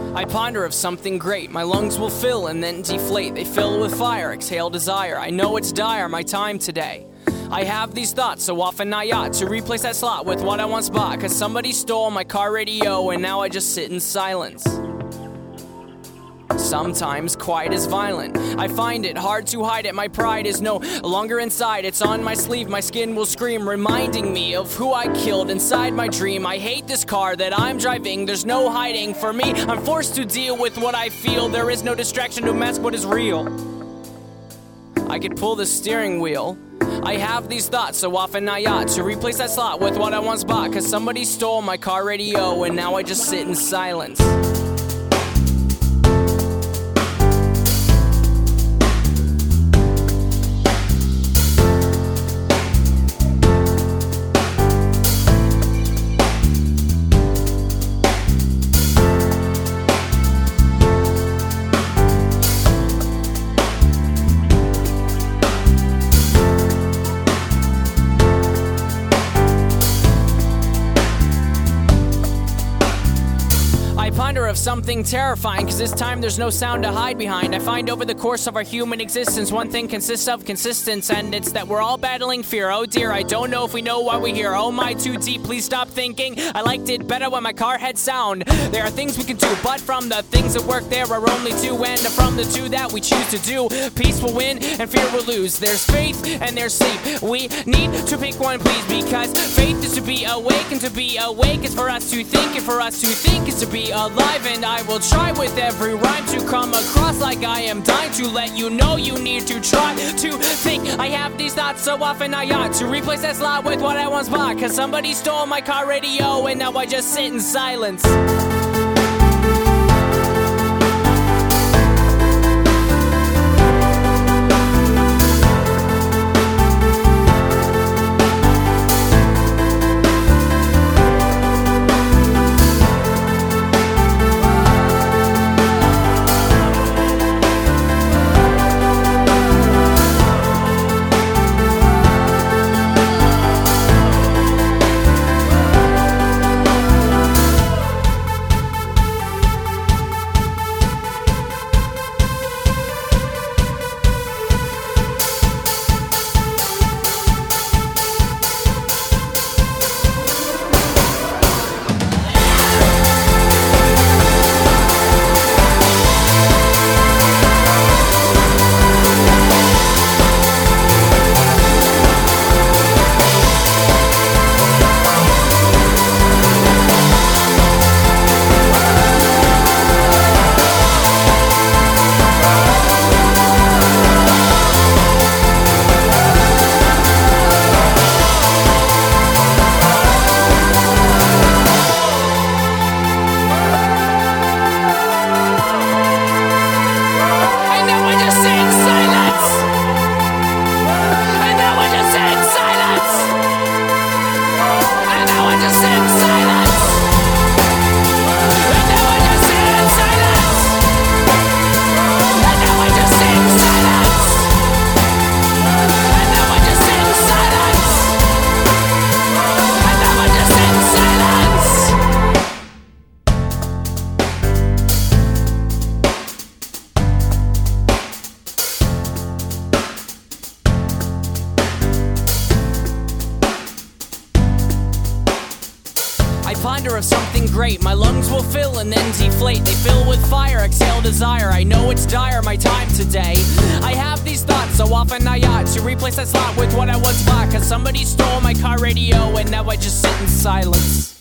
I ponder of something great. My lungs will fill and then deflate. They fill with fire, exhale desire. I know it's dire, my time today. I have these thoughts so often I ought to replace that slot with what I once bought. Cause somebody stole my car radio and now I just sit in silence. Sometimes quiet is violent. I find it hard to hide it. My pride is no longer inside. It's on my sleeve, my skin will scream, reminding me of who I killed inside my dream. I hate this car that I'm driving. There's no hiding for me. I'm forced to deal with what I feel. There is no distraction to mask what is real. I could pull the steering wheel. I have these thoughts so often I ought to replace that slot with what I once bought. Cause somebody stole my car radio and now I just sit in silence. Ponder of something terrifying, cause this time there's no sound to hide behind. I find over the course of our human existence one thing consists of consistence, and it's that we're all battling fear. Oh dear, I don't know if we know why we're here. Oh my, too deep, please stop thinking. I liked it better when my car had sound. There are things we can do, but from the things that work there are only two, and from the two that we choose to do, peace will win and fear will lose. There's faith and there's sleep. We need to pick one, please, because faith is to be awake, and to be awake is for us to think, and for us to think is to be alive. And I will try with every rhyme to come across like I am dying to let you know you need to try to think. I have these thoughts so often I ought to replace that slot with what I once bought. Cause somebody stole my car radio and now I just sit in silence. I ponder of something great. My lungs will fill and then deflate. They fill with fire, exhale desire. I know it's dire, my time today. I have these thoughts so often I ought to replace that slot with what I once bought. Cause somebody stole my car radio and now I just sit in silence.